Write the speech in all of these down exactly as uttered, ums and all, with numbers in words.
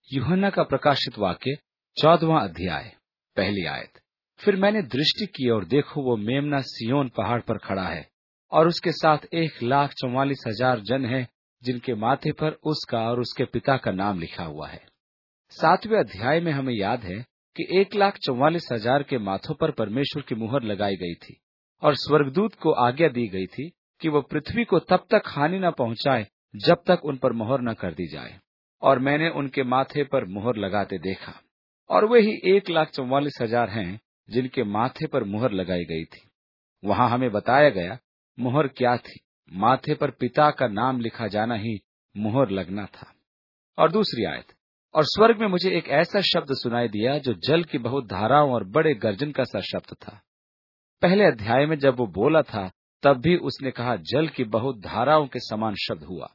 यूहन्ना का प्रकाशित वाक्य चौदहवां अध्याय पहली आयत। फिर मैंने दृष्टि की और देखो, वो मेमना सिय्योन पहाड़ पर खड़ा है और उसके साथ एक लाख चौवालीस हजार जन है, जिनके माथे पर उसका और उसके पिता का नाम लिखा हुआ है। सातवें अध्याय में हमें याद है कि एक लाख चौवालीस हजार के माथों पर परमेश्वर की मुहर लगाई गई थी और स्वर्गदूत को आज्ञा दी गई थी कि वो पृथ्वी को तब तक हानि न पहुंचाए जब तक उन पर मुहर न कर दी जाए। और मैंने उनके माथे पर मुहर लगाते देखा, और वे ही एक लाख चौवालीस हजार हैं जिनके माथे पर मुहर लगाई गई थी। वहां हमें बताया गया मुहर क्या थी। माथे पर पिता का नाम लिखा जाना ही मुहर लगना था। और दूसरी आयत, और स्वर्ग में मुझे एक ऐसा शब्द सुनाई दिया जो जल की बहुत धाराओं और बड़े गर्जन का सा शब्द था। पहले अध्याय में जब वो बोला था तब भी उसने कहा जल की बहुत धाराओं के समान शब्द हुआ।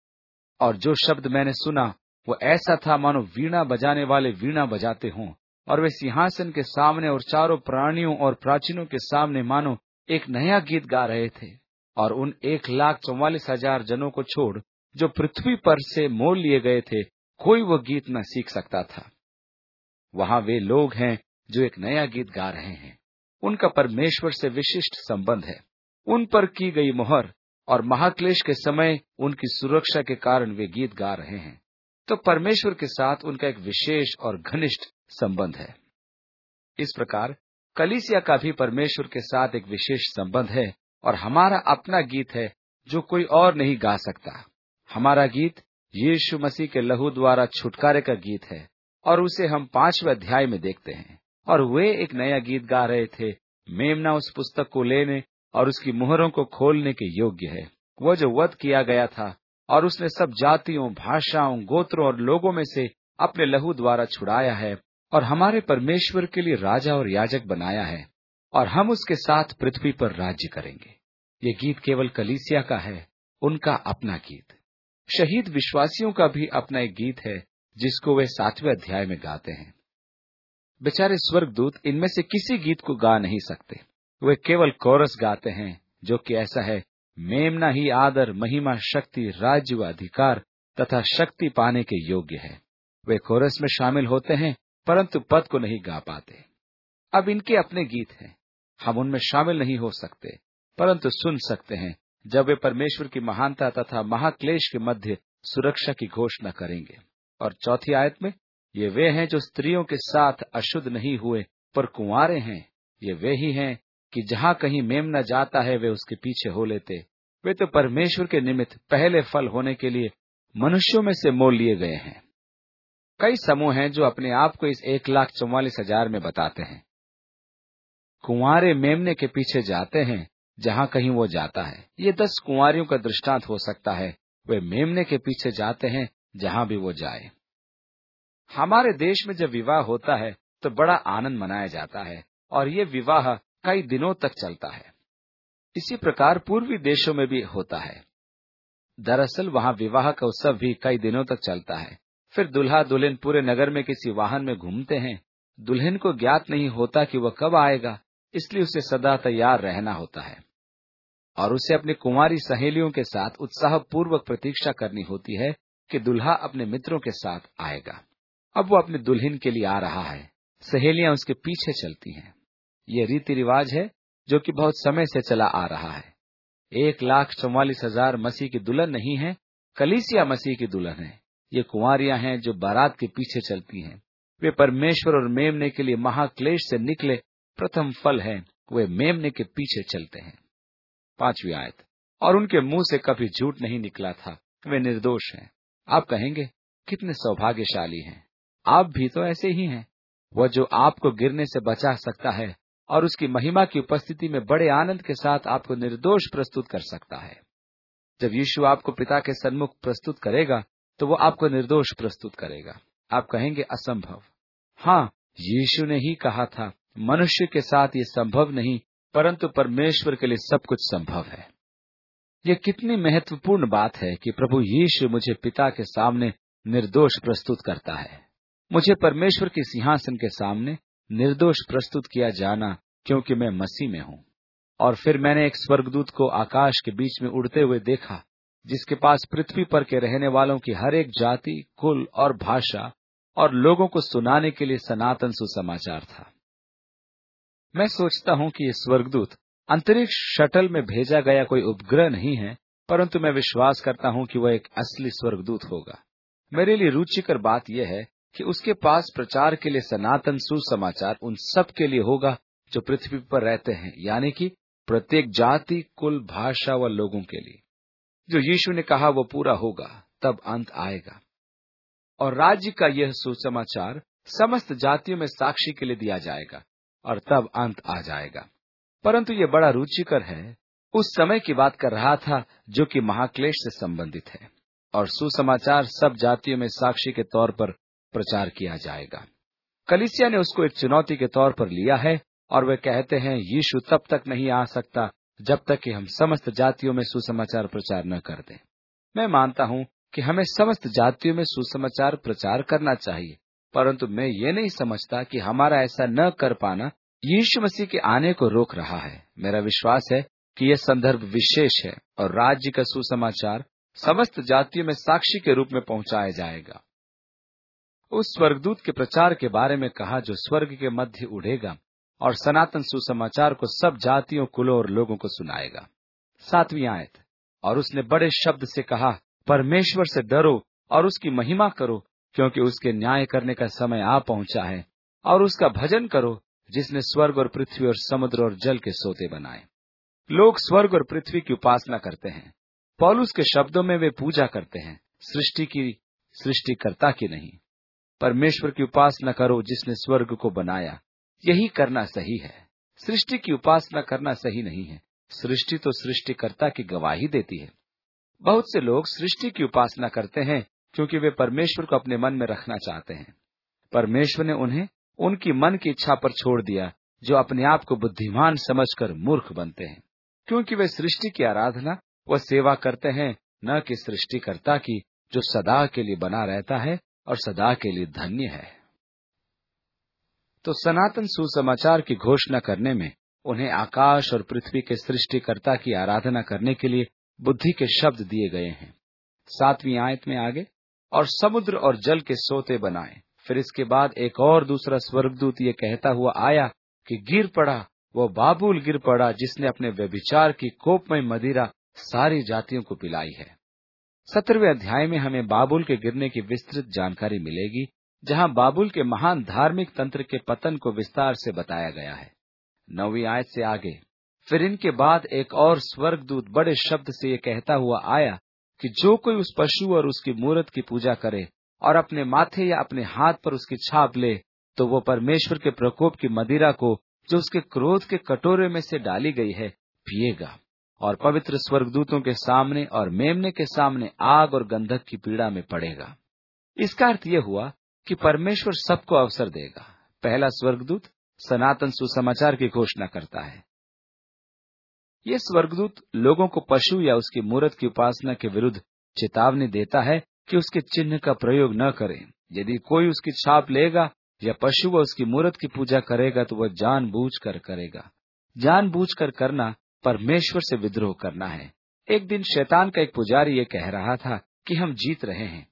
और जो शब्द मैंने सुना वो ऐसा था मानो वीणा बजाने वाले वीणा बजाते हों, और वे सिंहासन के सामने और चारों प्राणियों और प्राचीनों के सामने मानो एक नया गीत गा रहे थे। और उन एक लाख चौवालीस हजार जनों को छोड़ जो पृथ्वी पर से मोल लिए गए थे, कोई वो गीत न सीख सकता था। वहां वे लोग हैं जो एक नया गीत गा रहे हैं। उनका परमेश्वर से विशिष्ट संबंध है। उन पर की गई मुहर और महाक्लेश के समय उनकी सुरक्षा के कारण वे गीत गा रहे हैं। तो परमेश्वर के साथ उनका एक विशेष और घनिष्ठ संबंध है। इस प्रकार कलीसिया का भी परमेश्वर के साथ एक विशेष संबंध है, और हमारा अपना गीत है जो कोई और नहीं गा सकता। हमारा गीत यीशु मसीह के लहू द्वारा छुटकारे का गीत है, और उसे हम पांचवें अध्याय में देखते हैं। और वे एक नया गीत गा रहे थे, मेमना उस पुस्तक को लेने और उसकी मुहरों को खोलने के योग्य है, वो जो वध किया गया था, और उसने सब जातियों, भाषाओं, गोत्रों और लोगों में से अपने लहू द्वारा छुड़ाया है, और हमारे परमेश्वर के लिए राजा और याजक बनाया है, और हम उसके साथ पृथ्वी पर राज्य करेंगे। ये गीत केवल कलीसिया का है, उनका अपना गीत। शहीद विश्वासियों का भी अपना एक गीत है जिसको वे सातवें अध्याय में गाते हैं। बेचारे स्वर्गदूत इनमें से किसी गीत को गा नहीं सकते। वे केवल कोरस गाते हैं, जो कि ऐसा है, मेमना ही आदर, महिमा, शक्ति, राज्य व अधिकार तथा शक्ति पाने के योग्य है। वे कोरस में शामिल होते हैं परंतु पद को नहीं गा पाते। अब इनके अपने गीत हैं, हम उनमें शामिल नहीं हो सकते परंतु सुन सकते हैं जब वे परमेश्वर की महानता तथा महाक्लेश के मध्य सुरक्षा की घोषणा करेंगे। और चौथी आयत में, ये वे हैं जो स्त्रियों के साथ अशुद्ध नहीं हुए पर कुंवारे हैं। ये वे ही हैं कि जहाँ कहीं मेमना जाता है वे उसके पीछे हो लेते। वे तो परमेश्वर के निमित्त पहले फल होने के लिए मनुष्यों में से मोल लिए गए हैं। कई समूह हैं जो अपने आप को इस एक लाख चौवालीस हजार में बताते हैं। कुंवारे मेमने के पीछे जाते हैं जहाँ कहीं वो जाता है। ये दस कुंवारियों का दृष्टांत हो सकता है। वे मेमने के पीछे जाते हैं जहाँ भी वो जाए। हमारे देश में जब विवाह होता है तो बड़ा आनंद मनाया जाता है, और ये विवाह कई दिनों तक चलता है। इसी प्रकार पूर्वी देशों में भी होता है। दरअसल वहाँ विवाह का उत्सव भी कई दिनों तक चलता है। फिर दुल्हा दुल्हन पूरे नगर में किसी वाहन में घूमते हैं। दुल्हन को ज्ञात नहीं होता कि वह कब आएगा, इसलिए उसे सदा तैयार रहना होता है, और उसे अपनी कुंवारी सहेलियों के साथ उत्साहपूर्वक प्रतीक्षा करनी होती है कि दुल्हा अपने मित्रों के साथ आएगा। अब वो अपनी दुल्हन के लिए आ रहा है, सहेलियां उसके पीछे चलती हैं। ये रीति रिवाज है जो कि बहुत समय से चला आ रहा है। एक लाख चौवालीस हजार मसीह की दुल्हन नहीं है, कलीसिया मसीह की दुल्हन है। ये कुंवारियां हैं जो बारात के पीछे चलती हैं। वे परमेश्वर और मेमने के लिए महाक्लेश से निकले प्रथम फल हैं। वे मेमने के पीछे चलते हैं। पांचवी आयत, और उनके मुंह से कभी झूठ नहीं निकला था, वे निर्दोष हैं। आप कहेंगे कितने सौभाग्यशाली हैं। आप भी तो ऐसे ही हैं। वह जो आपको गिरने से बचा सकता है और उसकी महिमा की उपस्थिति में बड़े आनंद के साथ आपको निर्दोष प्रस्तुत कर सकता है। जब यीशु आपको पिता के सन्मुख प्रस्तुत करेगा तो वो आपको निर्दोष प्रस्तुत करेगा। आप कहेंगे असंभव। हाँ, यीशु ने ही कहा था, मनुष्य के साथ ये संभव नहीं, परंतु परमेश्वर के लिए सब कुछ संभव है। ये कितनी महत्वपूर्ण बात है कि प्रभु यीशु मुझे पिता के सामने निर्दोष प्रस्तुत करता है। मुझे परमेश्वर के सिंहासन के सामने निर्दोष प्रस्तुत किया जाना, क्योंकि मैं मसीह में हूँ। और फिर मैंने एक स्वर्गदूत को आकाश के बीच में उड़ते हुए देखा, जिसके पास पृथ्वी पर के रहने वालों की हर एक जाति, कुल और भाषा और लोगों को सुनाने के लिए सनातन सुसमाचार था। मैं सोचता हूं कि ये स्वर्गदूत अंतरिक्ष शटल में भेजा गया कोई उपग्रह नहीं है, परंतु मैं विश्वास करता हूं कि वह एक असली स्वर्गदूत होगा। मेरे लिए रुचिकर बात यह है कि उसके पास प्रचार के लिए सनातन सुसमाचार उन सब के लिए होगा जो पृथ्वी पर रहते हैं, यानी कि प्रत्येक जाति, कुल, भाषा व लोगों के लिए। जो यीशु ने कहा वो पूरा होगा, तब अंत आएगा और राज्य का यह सुसमाचार समस्त जातियों में साक्षी के लिए दिया जाएगा और तब अंत आ जाएगा। परंतु ये बड़ा रुचिकर है, उस समय की बात कर रहा था जो कि महाक्लेश से संबंधित है, और सुसमाचार सब जातियों में साक्षी के तौर पर प्रचार किया जाएगा। कलीसिया ने उसको एक चुनौती के तौर पर लिया है और वे कहते हैं यीशु तब तक नहीं आ सकता जब तक कि हम समस्त जातियों में सुसमाचार प्रचार न कर दें। मैं मानता हूं कि हमें समस्त जातियों में सुसमाचार प्रचार करना चाहिए, परंतु मैं ये नहीं समझता कि हमारा ऐसा न कर पाना यीशु मसीह के आने को रोक रहा है। मेरा विश्वास है कि यह संदर्भ विशेष है और राज्य का सुसमाचार समस्त जातियों में साक्षी के रूप में पहुंचाया जाएगा। उस स्वर्गदूत के प्रचार के बारे में कहा जो स्वर्ग के मध्य उड़ेगा और सनातन सुसमाचार को सब जातियों, कुलों और लोगों को सुनाएगा। सातवीं आयत, और उसने बड़े शब्द से कहा, परमेश्वर से डरो और उसकी महिमा करो, क्योंकि उसके न्याय करने का समय आ पहुंचा है, और उसका भजन करो जिसने स्वर्ग और पृथ्वी और समुद्र और जल के सोते बनाए। लोग स्वर्ग और पृथ्वी की उपासना करते हैं। पौलुस के शब्दों में वे पूजा करते हैं, सृष्टि की, सृष्टिकर्ता की नहीं। परमेश्वर की उपासना करो जिसने स्वर्ग को बनाया, यही करना सही है। सृष्टि की उपासना करना सही नहीं है। सृष्टि तो सृष्टिकर्ता की गवाही देती है। बहुत से लोग सृष्टि की उपासना करते हैं क्योंकि वे परमेश्वर को अपने मन में रखना चाहते हैं। परमेश्वर ने उन्हें उनकी मन की इच्छा पर छोड़ दिया, जो अपने आप को बुद्धिमान समझकर मूर्ख बनते हैं, क्योंकि वे सृष्टि की आराधना व सेवा करते हैं, न कि सृष्टिकर्ता की, जो सदा के लिए बना रहता है और सदा के लिए धन्य है। तो सनातन सुसमाचार की घोषणा करने में उन्हें आकाश और पृथ्वी के सृष्टिकर्ता की आराधना करने के लिए बुद्धि के शब्द दिए गए हैं। सातवीं आयत में आगे, और समुद्र और जल के सोते बनाए। फिर इसके बाद एक और दूसरा स्वर्गदूत ये कहता हुआ आया कि गिर पड़ा, वो बाबुल गिर पड़ा जिसने अपने व्यभिचार की कोपमय मदिरा सारी जातियों को पिलाई है। सत्रहवें अध्याय में हमें बाबुल के गिरने की विस्तृत जानकारी मिलेगी, जहां बाबुल के महान धार्मिक तंत्र के पतन को विस्तार से बताया गया है। नौवीं आयत से आगे, फिर इनके बाद एक और स्वर्गदूत बड़े शब्द से ये कहता हुआ आया कि जो कोई उस पशु और उसकी मूरत की पूजा करे और अपने माथे या अपने हाथ पर उसकी छाप ले, तो वो परमेश्वर के प्रकोप की मदिरा को, जो उसके क्रोध के कटोरे में से डाली गई है, पिएगा, और पवित्र स्वर्गदूतों के सामने और मेमने के सामने आग और गंधक की पीड़ा में पड़ेगा। इसका अर्थ यह हुआ कि परमेश्वर सबको अवसर देगा। पहला स्वर्गदूत सनातन सुसमाचार की घोषणा करता है। यह स्वर्गदूत लोगों को पशु या उसकी मूरत की उपासना के विरुद्ध चेतावनी देता है कि उसके चिन्ह का प्रयोग न करें। यदि कोई उसकी छाप लेगा या पशु व उसकी मूरत की पूजा करेगा तो वह जानबूझकर करेगा। जानबूझकर करना परमेश्वर से विद्रोह करना है। एक दिन शैतान का एक पुजारी ये कह रहा था कि हम जीत रहे हैं।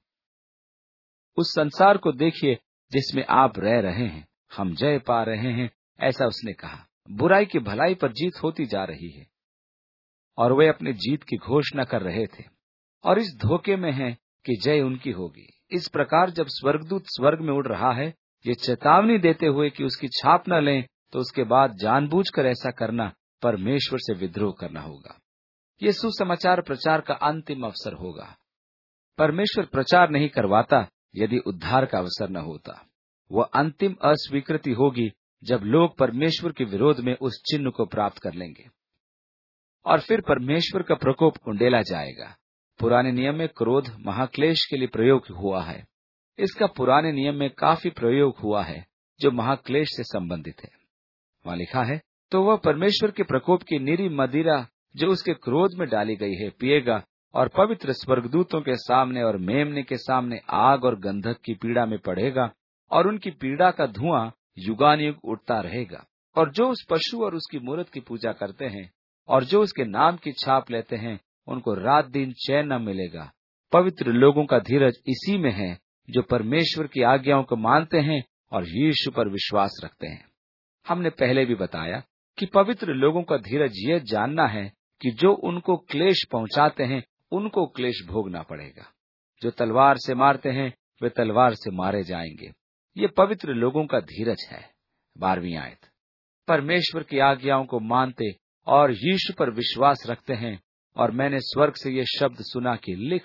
उस संसार को देखिए जिसमें आप रह रहे हैं, हम जय पा रहे हैं, ऐसा उसने कहा। बुराई की भलाई पर जीत होती जा रही है और वे अपनी जीत की घोषणा कर रहे थे और इस धोखे में हैं कि जय उनकी होगी। इस प्रकार जब स्वर्गदूत स्वर्ग में उड़ रहा है, ये चेतावनी देते हुए कि उसकी छाप न लें, तो उसके बाद जानबूझकर ऐसा करना परमेश्वर से विद्रोह करना होगा। ये सुसमाचार प्रचार का अंतिम अवसर होगा। परमेश्वर प्रचार नहीं करवाता यदि उद्धार का अवसर न होता। वह अंतिम अस्वीकृति होगी जब लोग परमेश्वर के विरोध में उस चिन्ह को प्राप्त कर लेंगे और फिर परमेश्वर का प्रकोप उंडेला जाएगा। पुराने नियम में क्रोध महाक्लेश के लिए प्रयोग हुआ है। इसका पुराने नियम में काफी प्रयोग हुआ है जो महाक्लेश से संबंधित है। वहां लिखा है, तो वह परमेश्वर के प्रकोप की निरी मदिरा जो उसके क्रोध में डाली गई है पिएगा और पवित्र स्वर्गदूतों के सामने और मेमने के सामने आग और गंधक की पीड़ा में पड़ेगा और उनकी पीड़ा का धुआं युगानुयुग उठता रहेगा। और जो उस पशु और उसकी मूरत की पूजा करते हैं और जो उसके नाम की छाप लेते हैं, उनको रात दिन चैन न मिलेगा। पवित्र लोगों का धीरज इसी में है जो परमेश्वर की आज्ञाओं को मानते हैं और यीशु पर विश्वास रखते हैं। हमने पहले भी बताया कि पवित्र लोगों का धीरज यह जानना है कि जो उनको क्लेश पहुंचाते हैं उनको क्लेश भोगना पड़ेगा। जो तलवार से मारते हैं वे तलवार से मारे जाएंगे। ये पवित्र लोगों का धीरज है। बारहवीं आयत, परमेश्वर की आज्ञाओं को मानते और यीशु पर विश्वास रखते हैं। और मैंने स्वर्ग से ये शब्द सुना कि लिख।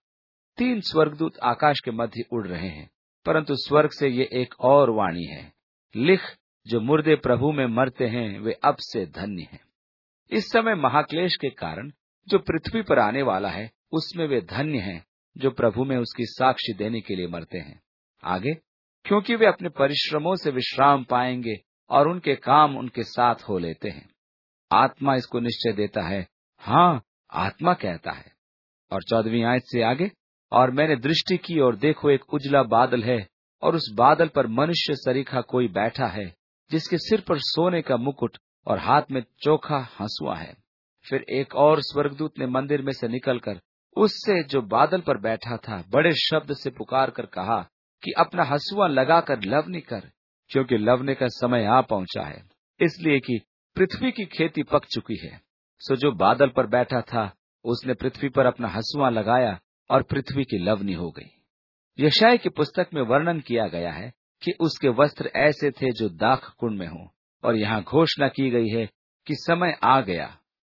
तीन स्वर्गदूत आकाश के मध्य उड़ रहे हैं, परंतु स्वर्ग से ये एक और वाणी है, लिख, जो मुर्दे प्रभु में मरते हैं वे अब से धन्य हैं। इस समय महाक्लेश के कारण जो पृथ्वी पर आने वाला है उसमें वे धन्य हैं जो प्रभु में उसकी साक्षी देने के लिए मरते हैं। आगे, क्योंकि वे अपने परिश्रमों से विश्राम पाएंगे और उनके काम उनके साथ हो लेते हैं। आत्मा इसको निश्चय देता है, हाँ, आत्मा कहता है। और चौदहवीं आयत से आगे, और मैंने दृष्टि की और देखो एक उजला बादल है और उस बादल पर मनुष्य सरीखा कोई बैठा है, जिसके सिर पर सोने का मुकुट और हाथ में चोखा हंसुआ है। फिर एक और स्वर्गदूत ने मंदिर में से निकलकर उससे जो बादल पर बैठा था बड़े शब्द से पुकार कर कहा कि अपना हंसुआ लगाकर लवनी कर, क्योंकि लवने का समय आ पहुंचा है, इसलिए कि पृथ्वी की खेती पक चुकी है। सो जो बादल पर बैठा था उसने पृथ्वी पर अपना हंसुआ लगाया और पृथ्वी की लवनी हो गई। यशायाह की पुस्तक में वर्णन किया गया है कि उसके वस्त्र ऐसे थे जो दाख कुंड में हों, और यहाँ घोषणा की गई है कि समय आ गया,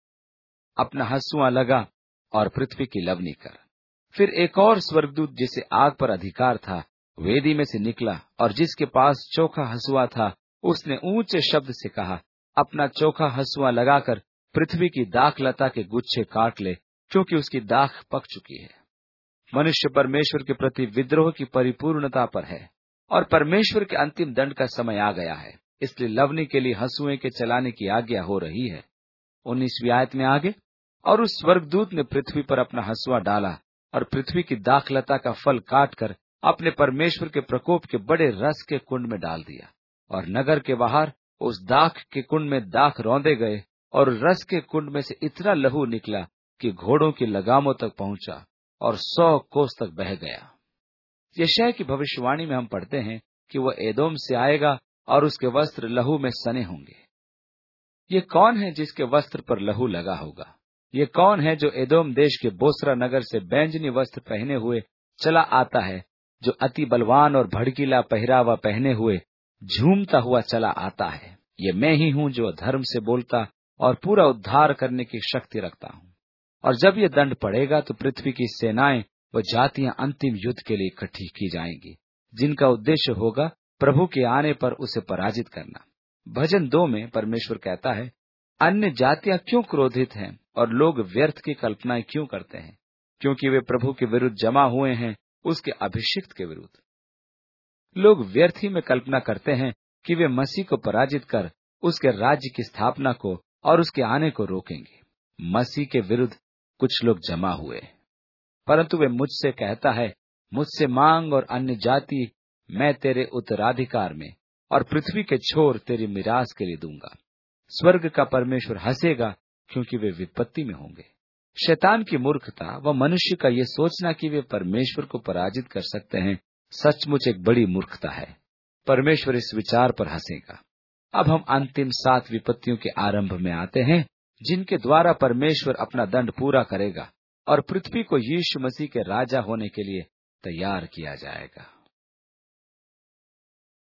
अपना हंसुआ लगा और पृथ्वी की लवनी कर। फिर एक और स्वर्गदूत जिसे आग पर अधिकार था वेदी में से निकला, और जिसके पास चोखा हंसुआ था उसने ऊंचे शब्द से कहा, अपना चोखा हंसुआ लगाकर पृथ्वी की दाख लता के गुच्छे काट ले, क्योंकि उसकी दाख पक चुकी है। मनुष्य परमेश्वर के प्रति विद्रोह की परिपूर्णता पर है और परमेश्वर के अंतिम दंड का समय आ गया है, इसलिए लवनी के लिए हंसुए के चलाने की आज्ञा हो रही है। उन्नीसवीं आयत में आगे, और उस स्वर्गदूत ने पृथ्वी पर अपना हंसुआ डाला और पृथ्वी की दाखलता का फल काटकर अपने परमेश्वर के प्रकोप के बड़े रस के कुंड में डाल दिया, और नगर के बाहर उस दाख के कुंड में दाख रौंदे गए, और रस के कुंड में से इतना लहू निकला कि घोड़ों की लगामों तक पहुंचा और सौ कोस तक बह गया। यशायाह की भविष्यवाणी में हम पढ़ते हैं कि वह एदोम से आएगा और उसके वस्त्र लहू में सने होंगे। ये कौन है जिसके वस्त्र पर लहू लगा होगा? ये कौन है जो एदोम देश के बोसरा नगर से बैंजनी वस्त्र पहने हुए चला आता है, जो अति बलवान और भड़कीला पहरावा पहने हुए झूमता हुआ चला आता है? ये मैं ही हूं जो धर्म से बोलता और पूरा उद्धार करने की शक्ति रखता हूं। और जब ये दंड पड़ेगा तो पृथ्वी की सेनाएं व जातियां अंतिम युद्ध के लिए इकट्ठी की जाएंगी, जिनका उद्देश्य होगा प्रभु के आने पर उसे पराजित करना। भजन दो में परमेश्वर कहता है, अन्य जातियां क्यों क्रोधित हैं और लोग व्यर्थ की कल्पनाएं क्यों करते हैं? क्योंकि वे प्रभु के विरुद्ध जमा हुए हैं, उसके अभिषिक्त के विरुद्ध। लोग व्यर्थ ही में कल्पना करते हैं कि वे मसीह को पराजित कर उसके राज्य की स्थापना को और उसके आने को रोकेंगे। मसीह के विरुद्ध कुछ लोग जमा हुए, परंतु वे मुझसे कहता है, मुझसे मांग और अन्य जाति मैं तेरे उत्तराधिकार में और पृथ्वी के छोर तेरी मिरास के लिए दूंगा। स्वर्ग का परमेश्वर हंसेगा क्योंकि वे विपत्ति में होंगे। शैतान की मूर्खता व मनुष्य का ये सोचना कि वे परमेश्वर को पराजित कर सकते हैं सचमुच एक बड़ी मूर्खता है। परमेश्वर इस विचार पर हंसेगा। अब हम अंतिम सात विपत्तियों के आरंभ में आते हैं, जिनके द्वारा परमेश्वर अपना दंड पूरा करेगा और पृथ्वी को यीशु मसीह के राजा होने के लिए तैयार किया जाएगा।